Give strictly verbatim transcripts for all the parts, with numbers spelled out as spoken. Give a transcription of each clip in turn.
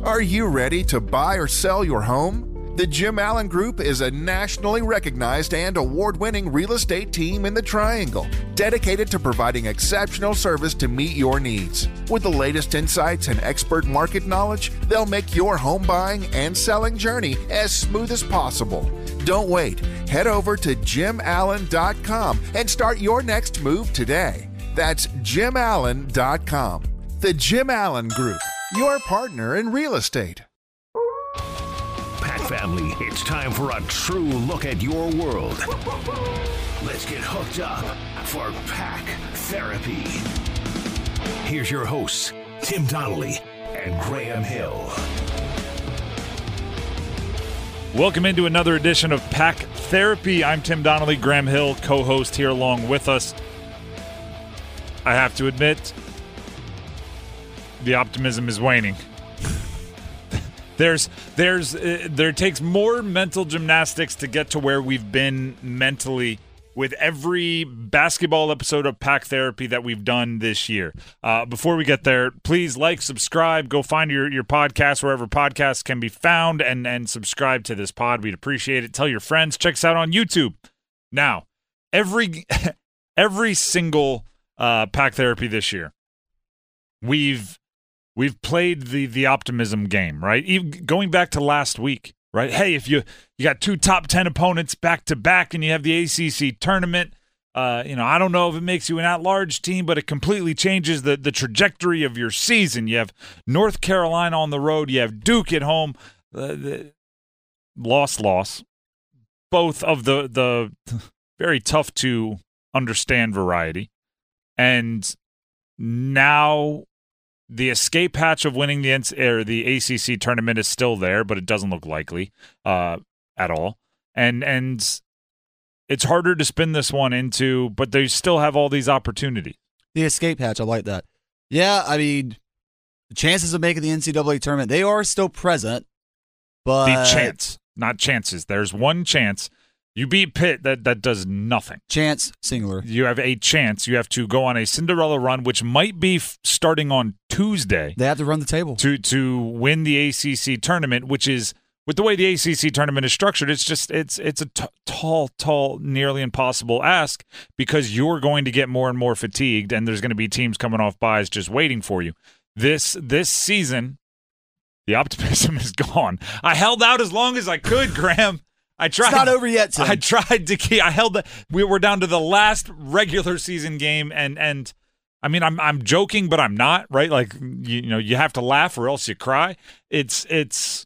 Are you ready to buy or sell your home? The Jim Allen Group is a nationally recognized and award-winning real estate team in the Triangle, dedicated to providing exceptional service to meet your needs. With the latest insights and expert market knowledge, they'll make your home buying and selling journey as smooth as possible. Don't wait. Head over to jim allen dot com and start your next move today. That's jim allen dot com. The Jim Allen Group, your partner in real estate. Pack family, it's time for a true look at your world. Let's get hooked up for Pack Therapy. Here's your hosts, Tim Donnelly and Graham Hill. Welcome into another edition of Pack Therapy. I'm Tim Donnelly, Graham Hill, co-host here along with us. I have to admit, the optimism is waning. There's, there's, uh, there takes more mental gymnastics to get to where we've been mentally with every basketball episode of Pack Therapy that we've done this year. Uh, before we get there, please like, subscribe, go find your, your podcast wherever podcasts can be found, and, and subscribe to this pod. We'd appreciate it. Tell your friends. Check us out on YouTube. Now, every every single uh, Pack Therapy this year, we've We've played the the optimism game, right? Even going back to last week, right? Hey, if you you got two top ten opponents back to back, and you have the A C C tournament, uh, you know, I don't know if it makes you an at-large team, but it completely changes the the trajectory of your season. You have North Carolina on the road, you have Duke at home. Uh, the loss, loss, both of the the very tough to understand variety, and now the escape hatch of winning the or the A C C tournament is still there, but it doesn't look likely uh, at all. And and it's harder to spin this one into, but they still have all these opportunities. The escape hatch, I like that. Yeah, I mean, the chances of making the N C double A tournament, they are still present, but the chance, not chances. There's one chance. You beat Pitt, that, that does nothing. Chance, singular. You have a chance. You have to go on a Cinderella run, which might be f- starting on Tuesday. They have to run the table. To to win the A C C tournament, which is, with the way the A C C tournament is structured, it's just, it's it's a t- tall, tall, nearly impossible ask, because you're going to get more and more fatigued, and there's going to be teams coming off buys just waiting for you. This This season, the optimism is gone. I held out as long as I could, Graham. I tried. It's not over yet, Tim. I tried to keep. I held. The, we were down to the last regular season game, and and I mean, I'm I'm joking, but I'm not, right? Like, you, you know, you have to laugh or else you cry. It's it's.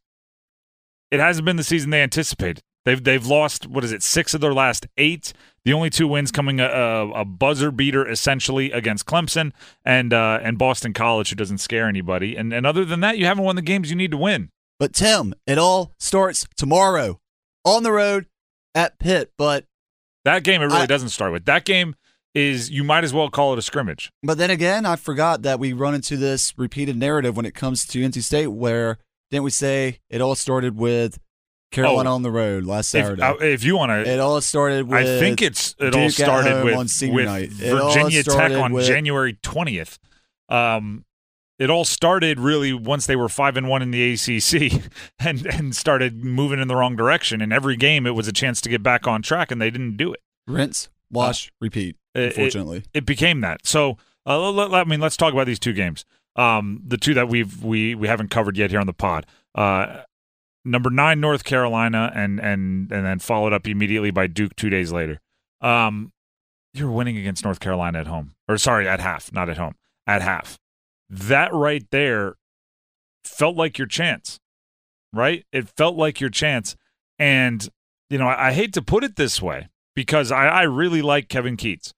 It hasn't been the season they anticipated. They've they've lost, what is it, six of their last eight. The only two wins coming a, a, a buzzer beater essentially against Clemson and uh, and Boston College, who doesn't scare anybody. And and other than that, you haven't won the games you need to win. But Tim, it all starts tomorrow. On the road at Pitt, but that game it really I, doesn't start with. That game is, you might as well call it a scrimmage. But then again, I forgot that we run into this repeated narrative when it comes to N C State, where didn't we say it all started with Carolina oh, on the road last Saturday? If, uh, if you want to, it all started with. I think it's it Duke all started with, on senior with night. It Virginia Tech on with, January twentieth. Um, It all started really once they were five and one in the A C C and, and started moving in the wrong direction. And every game, it was a chance to get back on track, and they didn't do it. Rinse, wash, uh, repeat. Unfortunately, it, it became that. So, uh, let, let, I mean, let's talk about these two games. Um, the two that we've we we haven't covered yet here on the pod. Uh, number nine, North Carolina, and and and then followed up immediately by Duke two days later. Um, you're winning against North Carolina at home, or sorry, at half, not at home, at half. That right there felt like your chance, right? It felt like your chance. And, you know, I, I hate to put it this way, because I, I really like Kevin Keatts.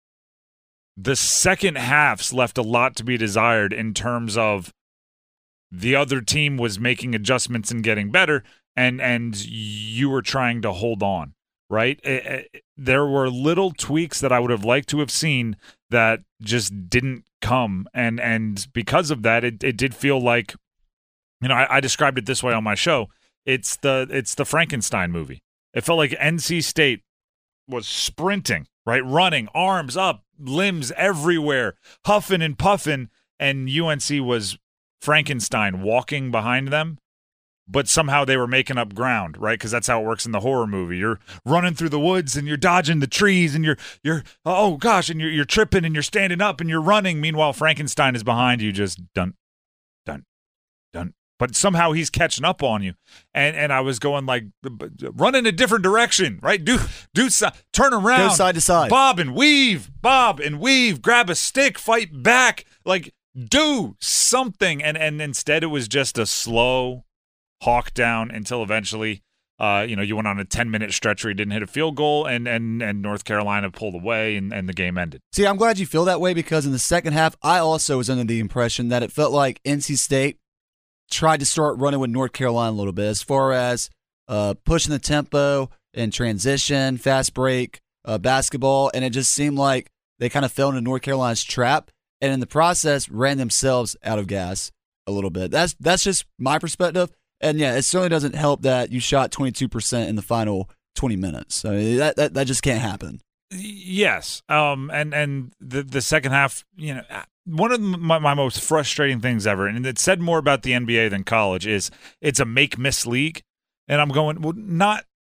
The second halves left a lot to be desired in terms of the other team was making adjustments and getting better, and, and you were trying to hold on, right? It, it, there were little tweaks that I would have liked to have seen that just didn't come, and and because of that, it, it did feel like, you know, I, I described it this way on my show. It's the it's the Frankenstein movie. It felt like N C State was sprinting, right, running, arms up, limbs everywhere, huffing and puffing, and U N C was Frankenstein walking behind them, but somehow they were making up ground, right? Because that's how it works in the horror movie. You're running through the woods and you're dodging the trees and you're you're oh gosh, and you're you're tripping and you're standing up and you're running. Meanwhile, Frankenstein is behind you, just dun, dun, dun. But somehow he's catching up on you, and and I was going like, run in a different direction, right? Do do turn around, go side to side, bob and weave, bob and weave, grab a stick, fight back, like do something, and and instead it was just a slow hawk down until eventually, uh, you know, you went on a ten-minute stretch where you didn't hit a field goal, and and and North Carolina pulled away, and, and the game ended. See, I'm glad you feel that way, because in the second half, I also was under the impression that it felt like N C State tried to start running with North Carolina a little bit as far as uh, pushing the tempo and transition, fast break, uh, basketball, and it just seemed like they kind of fell into North Carolina's trap, and in the process ran themselves out of gas a little bit. That's that's just my perspective. And, yeah, it certainly doesn't help that you shot twenty-two percent in the final twenty minutes. I mean, that, that that just can't happen. Yes. Um. And, and the, the second half, you know, one of my, my most frustrating things ever, and it said more about the N B A than college, is it's a make-miss league. And I'm going, well, not –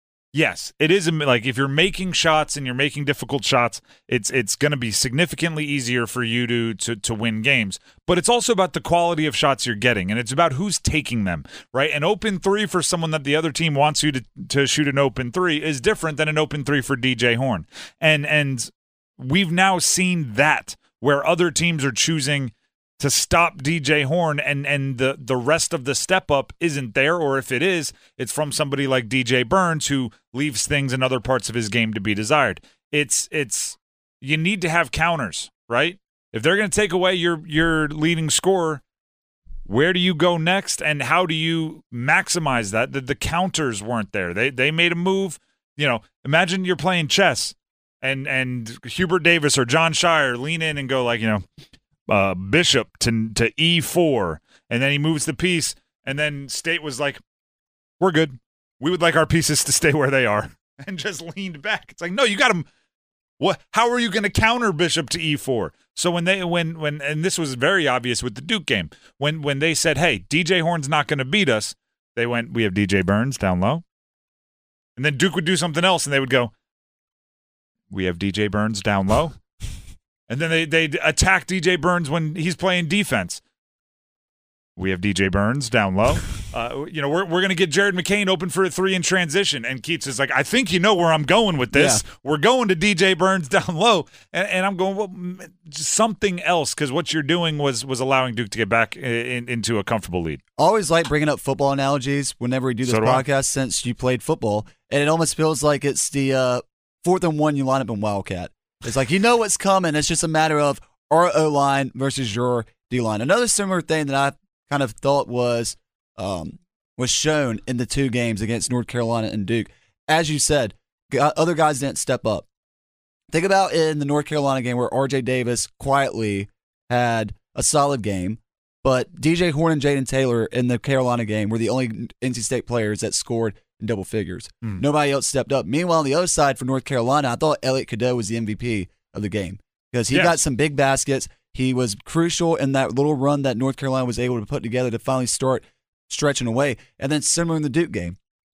yes, it is. A, like, if you're making shots and you're making difficult shots, it's it's going to be significantly easier for you to, to to win games. But it's also about the quality of shots you're getting, and it's about who's taking them, right? An open three for someone that the other team wants you to, to shoot an open three is different than an open three for D J Horne. And and we've now seen that, where other teams are choosing to stop D J Horne, and and the, the rest of the step up isn't there, or if it is, it's from somebody like D J Burns, who leaves things in other parts of his game to be desired. It's it's you need to have counters, right? If they're going to take away your your leading scorer, where do you go next, and how do you maximize that? The, the counters weren't there. They they made a move. You know, imagine you're playing chess, and and Hubert Davis or John Shire lean in and go like, you know, Uh, bishop to to E four, and then he moves the piece, and then State was like, we're good. We would like our pieces to stay where they are, and just leaned back. It's like, no, you got them. What? How are you going to counter bishop to E four? So when they when when and this was very obvious with the Duke game, when when they said, hey, D J Horne's not going to beat us, they went, we have D J Burns down low, and then Duke would do something else, and they would go, we have D J Burns down low. And then they they attack D J Burns when he's playing defense. We have D J Burns down low. Uh, you know, we're we're gonna get Jared McCain open for a three in transition, and Keats is like, I think you know where I'm going with this. Yeah. We're going to D J Burns down low, and, and I'm going, well, something else, because what you're doing was was allowing Duke to get back in, into a comfortable lead. Always like bringing up football analogies whenever we do this so do podcast, I. since you played football, and it almost feels like it's the uh, fourth and one you line up in Wildcat. It's like, you know what's coming. It's just a matter of our O-line versus your D-line. Another similar thing that I kind of thought was um, was shown in the two games against North Carolina and Duke. As you said, other guys didn't step up. Think about in the North Carolina game where R J Davis quietly had a solid game, but D J Horne and Jaden Taylor in the Carolina game were the only N C State players that scored in double figures. Mm. Nobody else stepped up. Meanwhile, on the other side for North Carolina, I thought Elliot Cadeau was the M V P of the game because he yes. got some big baskets. He was crucial in that little run that North Carolina was able to put together to finally start stretching away. And then similar in the Duke game,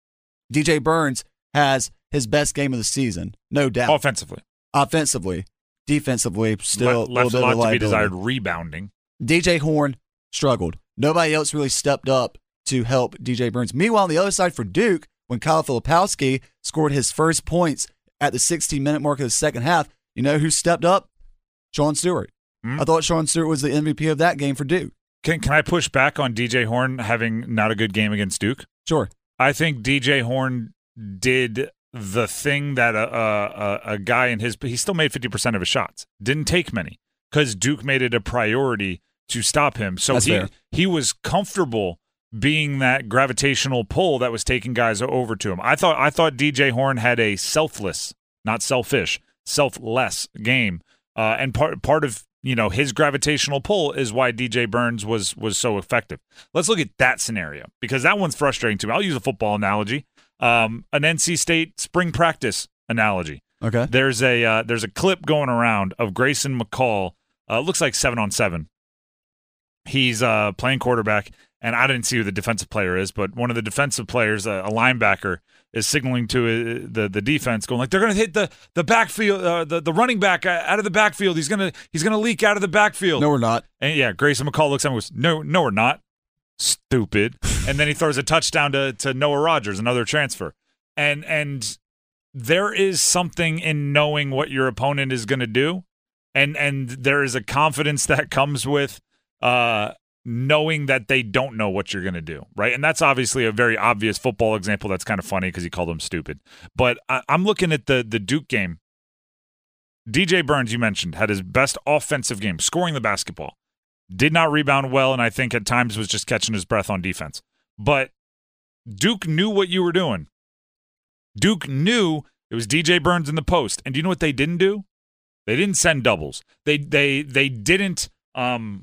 D J Burns has his best game of the season, no doubt. Offensively. Offensively. Defensively, still Le- a little bit a lot of to be desired rebounding. D J Horne struggled. Nobody else really stepped up to help D J Burns. Meanwhile, on the other side for Duke, when Kyle Filipowski scored his first points at the sixteen-minute mark of the second half, you know who stepped up? Sean Stewart. Mm-hmm. I thought Sean Stewart was the M V P of that game for Duke. Can Can I push back on D J Horne having not a good game against Duke? Sure. I think D J Horne did the thing that a, a, a guy in his – he still made fifty percent of his shots. Didn't take many because Duke made it a priority to stop him. So That's he fair. he was comfortable being that gravitational pull that was taking guys over to him. I thought I thought D J Horne had a selfless, not selfish, selfless game, uh, and part part of you know his gravitational pull is why D J Burns was was so effective. Let's look at that scenario because that one's frustrating to me. I'll use a football analogy, um, an N C State spring practice analogy. Okay, there's a uh, there's a clip going around of Grayson McCall. Uh, looks like seven on seven. he's uh, playing quarterback, and I didn't see who the defensive player is, but one of the defensive players, uh, a linebacker, is signaling to uh, the the defense, going like they're going to hit the the backfield, uh, the the running back out of the backfield. He's gonna he's gonna leak out of the backfield. No, we're not. And yeah, Grayson McCall looks at him and goes, "No, no, we're not." Stupid. And then he throws a touchdown to to Noah Rogers, another transfer. And and there is something in knowing what your opponent is going to do, and and there is a confidence that comes with uh, knowing that they don't know what you're going to do, right? And that's obviously a very obvious football example that's kind of funny because he called them stupid. But I, I'm looking at the the Duke game. D J Burns, you mentioned, had his best offensive game, scoring the basketball. Did not rebound well, and I think at times was just catching his breath on defense. But Duke knew what you were doing. Duke knew it was D J Burns in the post. And do you know what they didn't do? They didn't send doubles. They they they didn't um,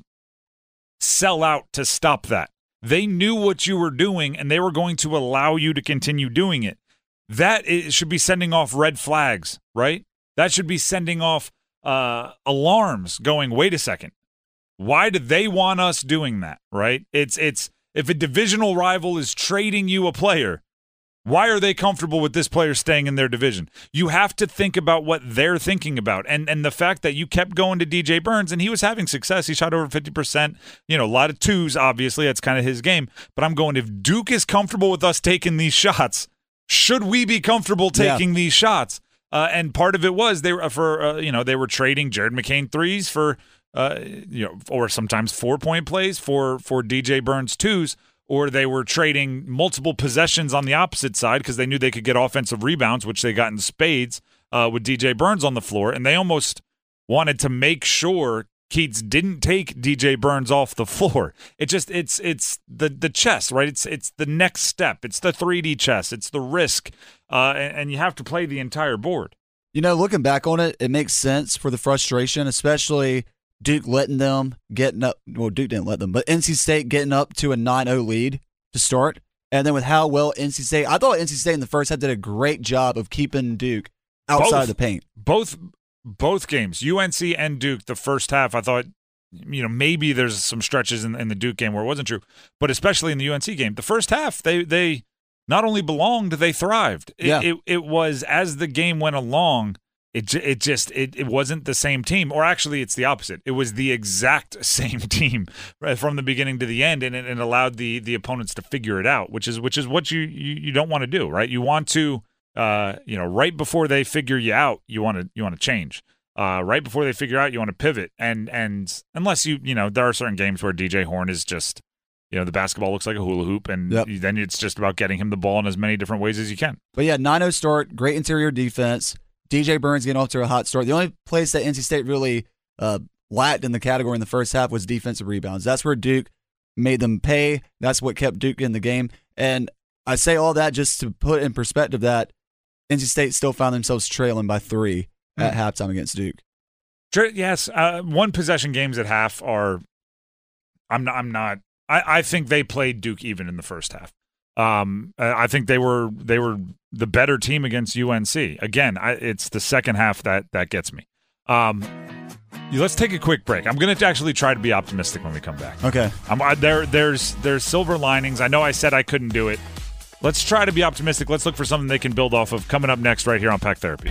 sell out to stop that. They knew what you were doing, and they were going to allow you to continue doing it. That is, should be sending off red flags, right? That should be sending off uh, alarms going, wait a second. Why do they want us doing that, right? It's it's if a divisional rival is trading you a player, why are they comfortable with this player staying in their division? You have to think about what they're thinking about. And and the fact that you kept going to D J Burns, and he was having success. He shot over fifty percent, you know, a lot of twos, obviously. That's kind of his game. But I'm going, if Duke is comfortable with us taking these shots, should we be comfortable taking yeah. these shots? Uh, and part of it was they were for uh, you know they were trading Jared McCain threes for uh, you know or sometimes four point plays for for D J Burns twos, or they were trading multiple possessions on the opposite side because they knew they could get offensive rebounds, which they got in spades uh, with D J Burns on the floor, and they almost wanted to make sure Keats didn't take D J Burns off the floor. It just it's it's the the chess, right? It's it's the next step. It's the three D chess. It's the risk, uh, and, and you have to play the entire board. You know, looking back on it, it makes sense for the frustration, especially Duke letting them getting up. Well, Duke didn't let them, but N C State getting up to a nine oh lead to start, and then with how well N C State, I thought N C State in the first half did a great job of keeping Duke outside both, of the paint. Both. Both games, U N C and Duke, the first half, I thought, you know, maybe there's some stretches in, in the Duke game where it wasn't true, but especially in the U N C game, the first half, they they not only belonged, they thrived. It, yeah. it, it was, as the game went along, it it just, it, it wasn't the same team, or actually it's the opposite. It was the exact same team right, from the beginning to the end, and it, it allowed the the opponents to figure it out, which is which is what you, you, you don't want to do, right? You want to, Uh, you know, right before they figure you out, you want to you want to change. Uh, right before they figure out, you want to pivot. And and unless you you know, there are certain games where D J Horne is just, you know, the basketball looks like a hula hoop, and yep. then it's just about getting him the ball in as many different ways as you can. But yeah, nine oh start, great interior defense. D J Burns getting off to a hot start. The only place that N C State really uh, lacked in the category in the first half was defensive rebounds. That's where Duke made them pay. That's what kept Duke in the game. And I say all that just to put in perspective that N C State still found themselves trailing by three at mm. halftime against Duke. Yes, uh, one possession games at half are. I'm not. I'm not. I, I think they played Duke even in the first half. Um, I think they were they were the better team against U N C. Again, I, it's the second half that that gets me. Um, let's take a quick break. I'm going to actually try to be optimistic when we come back. Okay. I'm, I, there. There's there's silver linings. I know I said I couldn't do it. Let's try to be optimistic. Let's look for something they can build off of coming up next right here on Pack Therapy.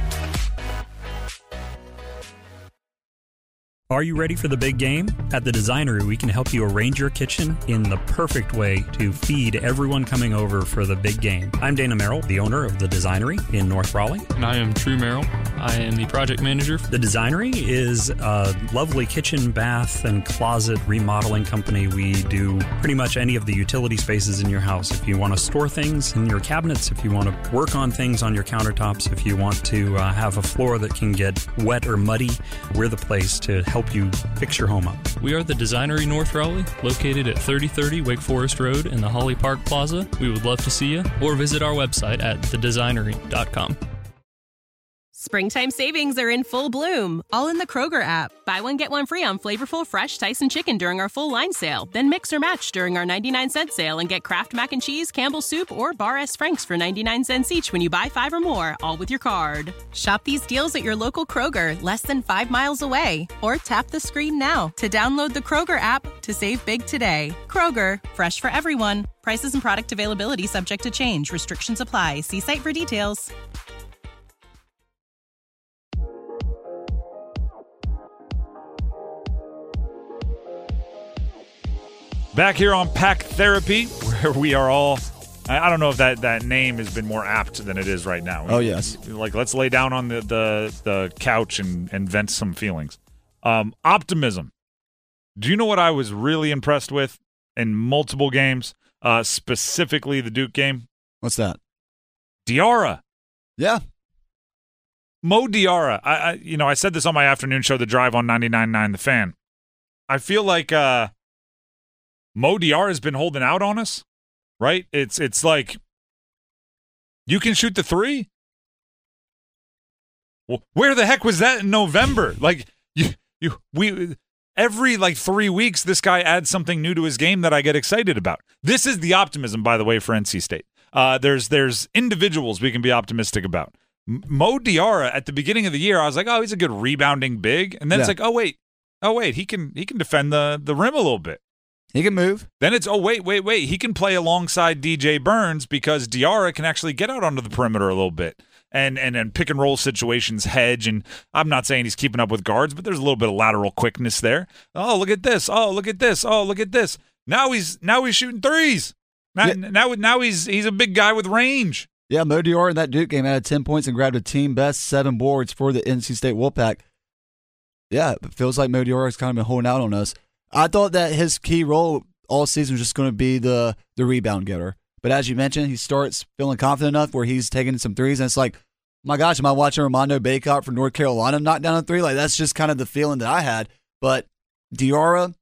Are you ready for the big game? At The Designery, we can help you arrange your kitchen in the perfect way to feed everyone coming over for the big game. I'm Dana Merrill, the owner of The Designery in North Raleigh. And I am True Merrill. I am the project manager. The Designery is a lovely kitchen, bath, and closet remodeling company. We do pretty much any of the utility spaces in your house. If you want to store things in your cabinets, if you want to work on things on your countertops, if you want to uh, have a floor that can get wet or muddy, we're the place to help you fix your home up. We are the Designery North Raleigh, located at thirty thirty Wake Forest Road in the Holly Park Plaza. We would love to see you, or visit our website at the designery dot com. Springtime savings are in full bloom, all in the Kroger app. Buy one, get one free on flavorful fresh Tyson chicken during our full line sale. Then mix or match during our ninety-nine cent sale and get Kraft Mac and Cheese, Campbell's Soup, or Bar S. Frank's for ninety-nine cents each when you buy five or more, all with your card. Shop these deals at your local Kroger, less than five miles away. Or tap the screen now to download the Kroger app to save big today. Kroger, fresh for everyone. Prices and product availability subject to change. Restrictions apply. See site for details. Back here on Pack Therapy, where we are all, I, I don't know if that, that name has been more apt than it is right now. Oh, yes. Like, let's lay down on the, the, the couch and, and vent some feelings. Um, optimism. Do you know what I was really impressed with in multiple games, uh, specifically the Duke game? What's that? Diarra. Yeah. Mo Diarra. I, I, you know, I said this on my afternoon show, The Drive on ninety-nine point nine The Fan. I feel like uh, Mo Diarra has been holding out on us, right? It's it's like you can shoot the three. Well, where the heck was that in November? Like you, you, we every like three weeks, this guy adds something new to his game that I get excited about. This is the optimism, by the way, for N C State. Uh, there's there's individuals we can be optimistic about. M- Mo Diarra at the beginning of the year, I was like, oh, he's a good rebounding big, and then yeah. it's like, oh wait, oh wait, he can he can defend the the rim a little bit. He can move. Then it's, oh, wait, wait, wait. He can play alongside D J Burns because Diarra can actually get out onto the perimeter a little bit and and, and pick and roll situations, hedge. And I'm not saying he's keeping up with guards, but there's a little bit of lateral quickness there. Oh, look at this. Oh, look at this. Oh, look at this. Now he's now he's shooting threes. Now, yeah. now, now he's he's a big guy with range. Yeah, Mo Diarra in that Duke game added ten points and grabbed a team best seven boards for the N C State Wolfpack. Yeah, it feels like Mo Diarra has kind of been holding out on us. I thought that his key role all season was just going to be the the rebound getter. But as you mentioned, he starts feeling confident enough where he's taking some threes, and it's like, my gosh, am I watching Armando Bacot from North Carolina knock down a three? Like, that's just kind of the feeling that I had. But Diarra,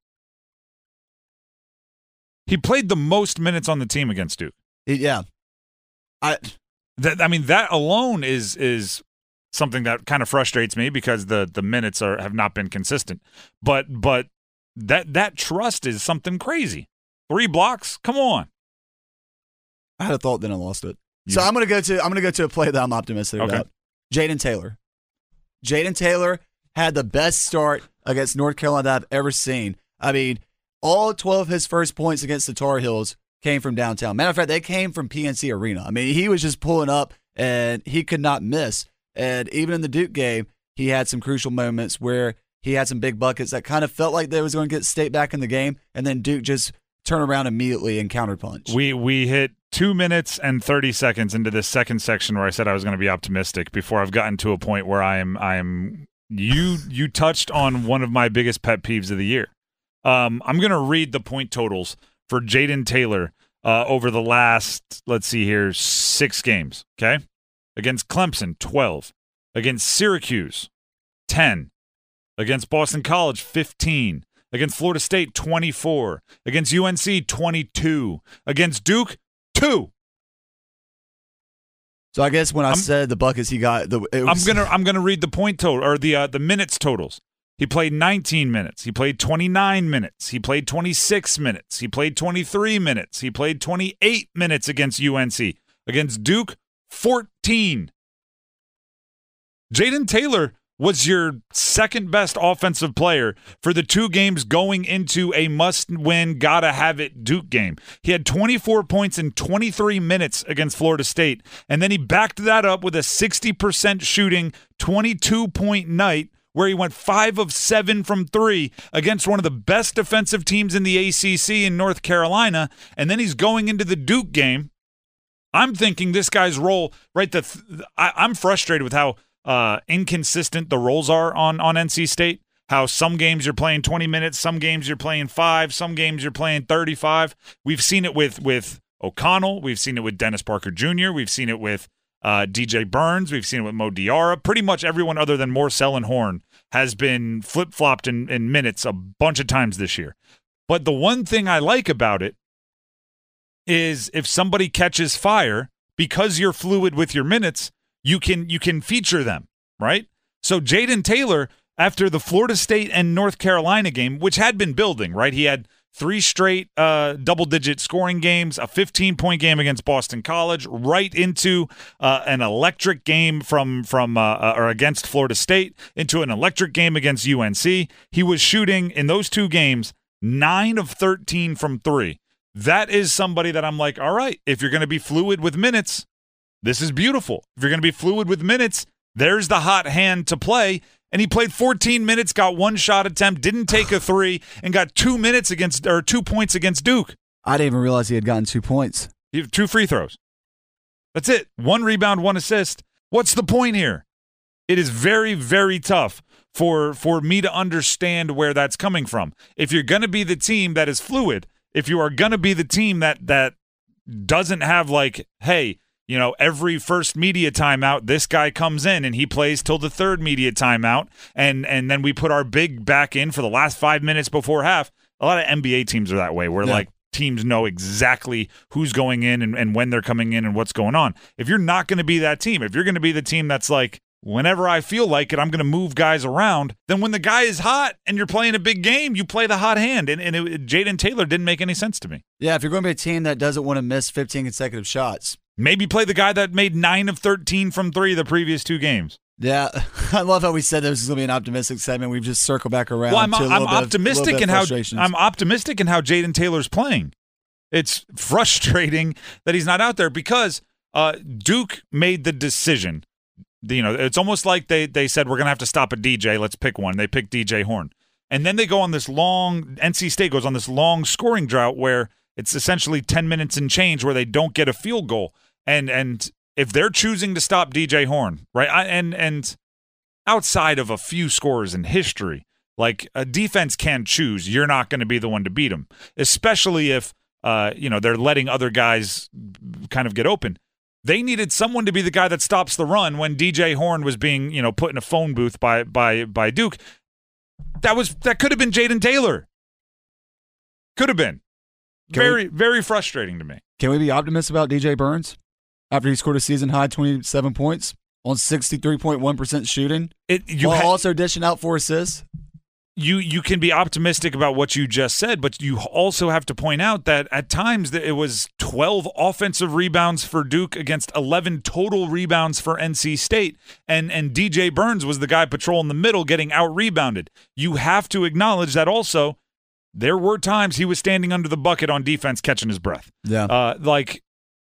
he played the most minutes on the team against Duke. He, yeah. I that I mean, that alone is is something that kind of frustrates me because the the minutes are have not been consistent. But but that that trust is something crazy. Three blocks? Come on. I had a thought, then I lost it. Yeah. So I'm gonna go to I'm gonna go to a play that I'm optimistic okay. about. Jaden Taylor. Jaden Taylor had the best start against North Carolina that I've ever seen. I mean, all twelve of his first points against the Tar Heels came from downtown. Matter of fact, they came from P N C Arena. I mean, he was just pulling up, and he could not miss. And even in the Duke game, he had some crucial moments where he had some big buckets that kind of felt like they was going to get State back in the game, and then Duke just turned around immediately and counterpunch. We we hit two minutes and thirty seconds into this second section where I said I was going to be optimistic before I've gotten to a point where I am I am you you touched on one of my biggest pet peeves of the year. Um, I'm going to read the point totals for Jaden Taylor uh, over the last, let's see here, six games, okay? Against Clemson, twelve. Against Syracuse, ten. Against Boston College, fifteen. Against Florida State, twenty-four. Against U N C, twenty-two. Against Duke, two. So I guess when I I'm, said the buckets he got, the it was, I'm gonna I'm gonna read the point total or the uh, the minutes totals. He played nineteen minutes. He played twenty-nine minutes. He played twenty-six minutes. He played twenty-three minutes. He played twenty-eight minutes against U N C. Against Duke, fourteen. Jaden Taylor was your second best offensive player for the two games going into a must-win, gotta-have-it Duke game. He had twenty-four points in twenty-three minutes against Florida State, and then he backed that up with a sixty percent shooting, twenty-two point night where he went five of seven from three against one of the best defensive teams in the A C C in North Carolina, and then he's going into the Duke game. I'm thinking this guy's role, right, the th- I, I'm frustrated with how uh, inconsistent the roles are on, on N C State, how some games you're playing twenty minutes, some games you're playing five, some games you're playing thirty-five. We've seen it with, with O'Connell. We've seen it with Dennis Parker Junior We've seen it with Uh, D J Burns. We've seen it with Mo Diarra. Pretty much everyone other than Morcell and Horn has been flip-flopped in, in minutes a bunch of times this year. But the one thing I like about it is if somebody catches fire, because you're fluid with your minutes, you can you can feature them, right? So Jaden Taylor, after the Florida State and North Carolina game, which had been building, right? He had three straight uh, double-digit scoring games, a fifteen-point game against Boston College, right into uh, an electric game from from uh, uh, or against Florida State, into an electric game against U N C. He was shooting in those two games nine of thirteen from three. That is somebody that I'm like, all right, if you're going to be fluid with minutes, this is beautiful. If you're going to be fluid with minutes, there's the hot hand to play. And he played fourteen minutes, got one shot attempt, didn't take a three, and got two minutes against or two points against Duke. I didn't even realize he had gotten two points. He had two free throws. That's it. One rebound, one assist. What's the point here? It is very, very tough for for me to understand where that's coming from. If you're going to be the team that is fluid, if you are going to be the team that that doesn't have like, hey, you know, every first media timeout, this guy comes in and he plays till the third media timeout, and and then we put our big back in for the last five minutes before half. A lot of N B A teams are that way, where yeah. like teams know exactly who's going in and, and when they're coming in and what's going on. If you're not going to be that team, if you're going to be the team that's like, whenever I feel like it, I'm going to move guys around, then when the guy is hot and you're playing a big game, you play the hot hand. And, and it, Jaden Taylor didn't make any sense to me. Yeah, if you're going to be a team that doesn't want to miss fifteen consecutive shots, maybe play the guy that made nine of thirteen from three the previous two games. Yeah, I love how we said this is going to be an optimistic segment. We've just circled back around. Well, I'm, to a I'm bit optimistic of, in how I'm optimistic in how Jaden Taylor's playing. It's frustrating that he's not out there because uh, Duke made the decision. You know, it's almost like they they said we're going to have to stop a D J. Let's pick one. They picked D J Horn, and then they go on this long. N C State goes on this long scoring drought where it's essentially ten minutes and change where they don't get a field goal. And and if they're choosing to stop D J Horn, right, I, and and outside of a few scores in history, like a defense can choose, you're not going to be the one to beat them, especially if uh you know they're letting other guys kind of get open. They needed someone to be the guy that stops the run when D J Horn was being you know put in a phone booth by by by Duke. That was that could have been Jaden Taylor. Could have been. Can very we, very frustrating to me. Can we be optimistic about D J Burns? After he scored a season-high twenty-seven points on sixty-three point one percent shooting, it, you while ha- also dishing out four assists? You you can be optimistic about what you just said, but you also have to point out that at times that it was twelve offensive rebounds for Duke against eleven total rebounds for N C State, and, and D J Burns was the guy patrolling the middle getting out-rebounded. You have to acknowledge that also there were times he was standing under the bucket on defense catching his breath. Yeah. Uh, like,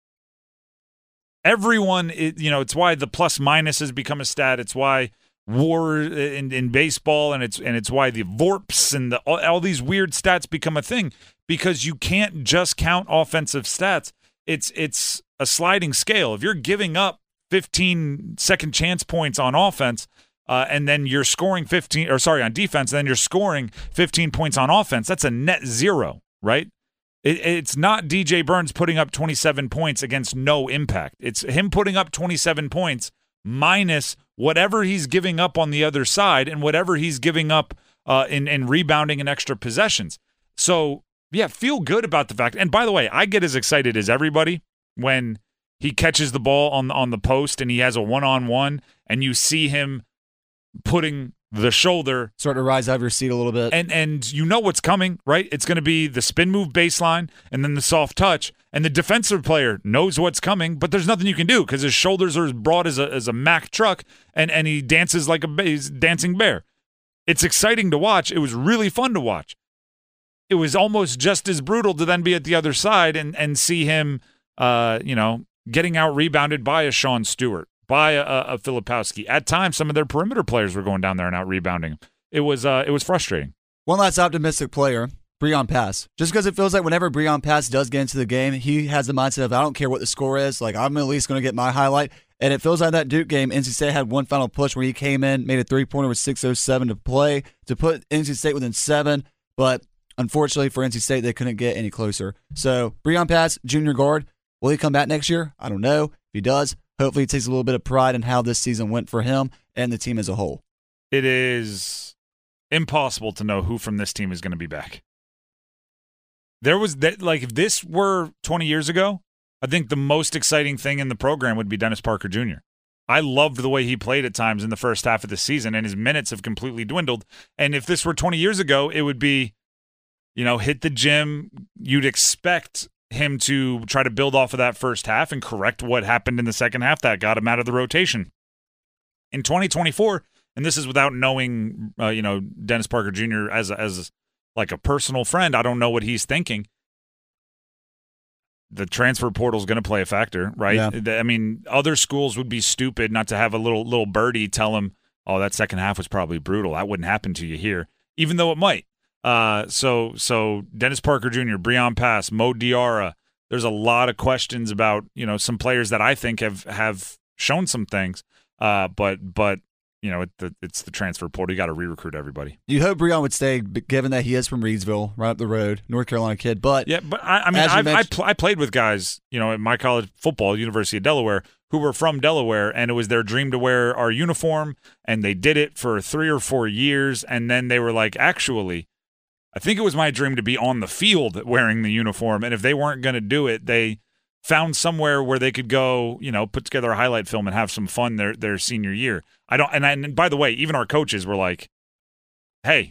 everyone, it, you know, it's why the plus minus has become a stat. It's why war in, in baseball, and it's and it's why the VORPs and the, all, all these weird stats become a thing, because you can't just count offensive stats. It's it's a sliding scale. If you're giving up fifteen second chance points on offense, uh, and then you're scoring fifteen, or sorry, on defense, and then you're scoring fifteen points on offense, that's a net zero, right? It, it's not D J Burns putting up twenty-seven points against no impact. It's him putting up twenty-seven points minus whatever he's giving up on the other side and whatever he's giving up uh, in, in rebounding and extra possessions. So, yeah, feel good about the fact. And by the way, I get as excited as everybody when he catches the ball on, on the post and he has a one-on-one and you see him putting the shoulder. Start to rise out of your seat a little bit. And and you know what's coming, right? It's going to be the spin move baseline and then the soft touch. And the defensive player knows what's coming, but there's nothing you can do because his shoulders are as broad as a as a Mack truck, and, and he dances like a he's dancing bear. It's exciting to watch. It was really fun to watch. It was almost just as brutal to then be at the other side and, and see him, uh, you know, getting out rebounded by a Sean Stewart, by a, a Filipowski. At times, some of their perimeter players were going down there and out rebounding him. It was uh, it was frustrating. One last optimistic player, Breon Pass. Just because it feels like whenever Breon Pass does get into the game, he has the mindset of, I don't care what the score is, like I'm at least going to get my highlight. And it feels like that Duke game, N C State had one final push where he came in, made a three-pointer with six oh seven to play to put N C State within seven. But unfortunately for N C State, they couldn't get any closer. So Breon Pass, junior guard, will he come back next year? I don't know. If he does, hopefully he takes a little bit of pride in how this season went for him and the team as a whole. It is impossible to know who from this team is going to be back. There was that, like, if this were twenty years ago, I think the most exciting thing in the program would be Dennis Parker Junior I loved the way he played at times in the first half of the season, and his minutes have completely dwindled. And if this were twenty years ago, it would be, you know, hit the gym. You'd expect him to try to build off of that first half and correct what happened in the second half that got him out of the rotation. In twenty twenty-four, and this is without knowing, uh, you know, Dennis Parker Junior as a, as like a personal friend, I don't know what he's thinking. The transfer portal is going to play a factor, right? Yeah. I mean, other schools would be stupid not to have a little little birdie tell them, "Oh, that second half was probably brutal. That wouldn't happen to you here," even though it might. Uh, so so Dennis Parker Junior, Breon Pass, Mo Diarra. There's a lot of questions about, you know, some players that I think have have shown some things, uh, but but. You know, it, the, it's the transfer portal. You got to re-recruit everybody. You hope Breon would stay, given that he is from Reidsville, right up the road, North Carolina kid. But yeah, but I, I mean, I've, I, pl- I played with guys, you know, at my college football, University of Delaware, who were from Delaware, and it was their dream to wear our uniform, and they did it for three or four years, and then they were like, actually, I think it was my dream to be on the field wearing the uniform, and if they weren't going to do it, they found somewhere where they could go, you know, put together a highlight film and have some fun their their senior year. I don't, and, I, and by the way, even our coaches were like, "Hey,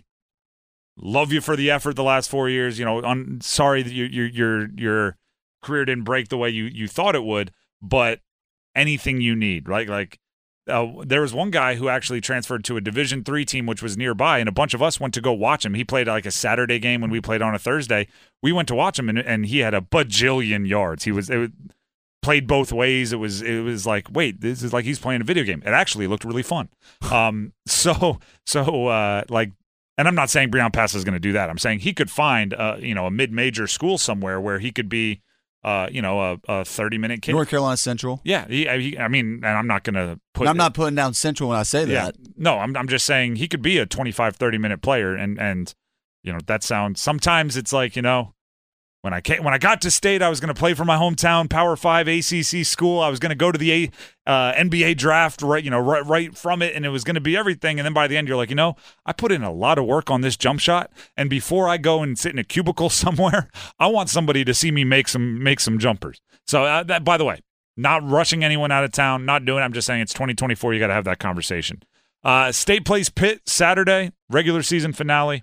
love you for the effort the last four years. You know, I'm sorry that you, your your your career didn't break the way you you thought it would, but anything you need, right? Like, uh, there was one guy who actually transferred to a Division three team which was nearby, and a bunch of us went to go watch him. He played like a Saturday game when we played on a Thursday. We went to watch him, and and he had a bajillion yards. He was. It was played both ways. It was it was like, wait, this is like he's playing a video game. It actually looked really fun. Um, so so uh, like, and I'm not saying Breon Pass is going to do that. I'm saying he could find uh, you know, a mid-major school somewhere where he could be, uh, you know, a, a thirty minute kid. North Carolina Central. Yeah, he, he, I mean, and I'm not going to put. I'm not putting down Central when I say yeah, that. No, I'm I'm just saying he could be a twenty-five, thirty minute player, and and you know, that sounds. Sometimes it's like, you know. When I came, when I got to state, I was going to play for my hometown Power Five A C C school. I was going to go to the uh, N B A draft, right? You know, right, right from it, and it was going to be everything. And then by the end, you're like, you know, I put in a lot of work on this jump shot, and before I go and sit in a cubicle somewhere, I want somebody to see me make some make some jumpers. So uh, that, by the way, not rushing anyone out of town, not doing it. I'm just saying it's twenty twenty-four. You got to have that conversation. Uh, State plays Pitt Saturday, regular season finale.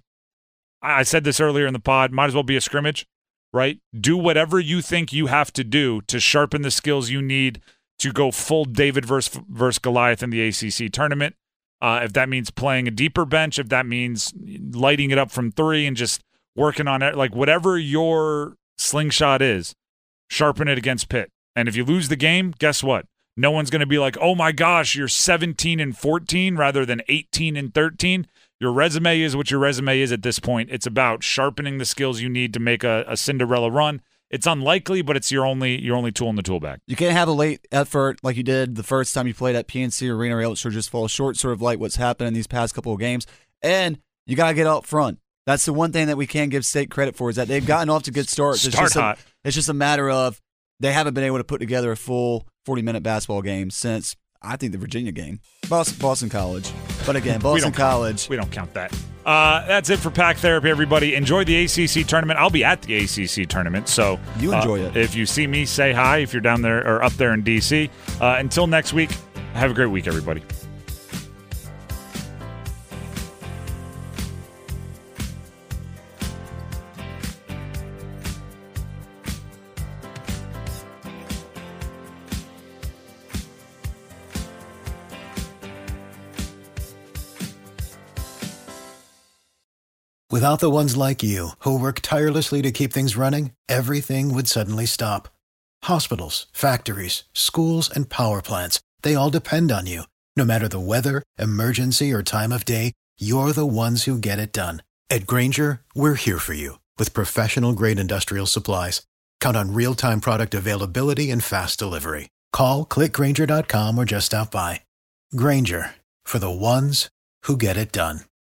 I, I said this earlier in the pod. Might as well be a scrimmage. Right? Do whatever you think you have to do to sharpen the skills you need to go full David versus, versus Goliath in the A C C tournament. Uh, if that means playing a deeper bench, if that means lighting it up from three and just working on it, like whatever your slingshot is, sharpen it against Pitt. And if you lose the game, guess what? No one's going to be like, oh my gosh, you're seventeen and fourteen rather than eighteen and thirteen. Your resume is what your resume is at this point. It's about sharpening the skills you need to make a, a Cinderella run. It's unlikely, but it's your only your only tool in the tool bag. You can't have a late effort like you did the first time you played at P N C Arena, or else you'll just fall short, sort of like what's happened in these past couple of games. And you got to get up front. That's the one thing that we can give State credit for, is that they've gotten off to good starts. Start it's just hot. A, it's just a matter of they haven't been able to put together a full forty-minute basketball game since, I think, the Virginia game. Boston, Boston College. But again, Boston we College. We don't count that. Uh, that's it for Pack Therapy, everybody. Enjoy the A C C tournament. I'll be at the A C C tournament, so you enjoy uh, it. If you see me, say hi if you're down there or up there in D C. Uh, until next week, have a great week, everybody. Without the ones like you, who work tirelessly to keep things running, everything would suddenly stop. Hospitals, factories, schools, and power plants, they all depend on you. No matter the weather, emergency, or time of day, you're the ones who get it done. At Grainger, we're here for you with professional-grade industrial supplies. Count on real-time product availability and fast delivery. Call, click Grainger dot com, or just stop by. Grainger, for the ones who get it done.